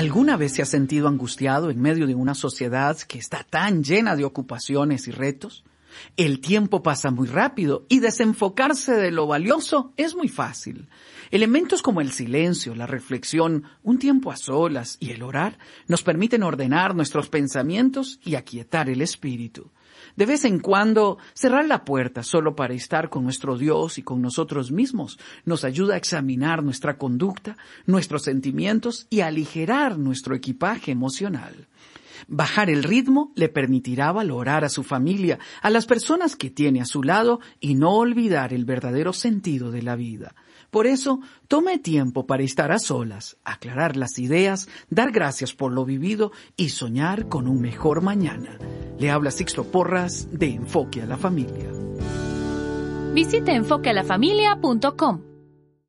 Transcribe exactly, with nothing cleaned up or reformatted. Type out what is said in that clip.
¿Alguna vez se ha sentido angustiado en medio de una sociedad que está tan llena de ocupaciones y retos? El tiempo pasa muy rápido y desenfocarse de lo valioso es muy fácil. Elementos como el silencio, la reflexión, un tiempo a solas y el orar nos permiten ordenar nuestros pensamientos y aquietar el espíritu. De vez en cuando, cerrar la puerta solo para estar con nuestro Dios y con nosotros mismos nos ayuda a examinar nuestra conducta, nuestros sentimientos y a aligerar nuestro equipaje emocional. Bajar el ritmo le permitirá valorar a su familia, a las personas que tiene a su lado y no olvidar el verdadero sentido de la vida. Por eso, tome tiempo para estar a solas, aclarar las ideas, dar gracias por lo vivido y soñar con un mejor mañana. Le habla Sixto Porras de Enfoque a la Familia. Visite enfoque a la familia punto com.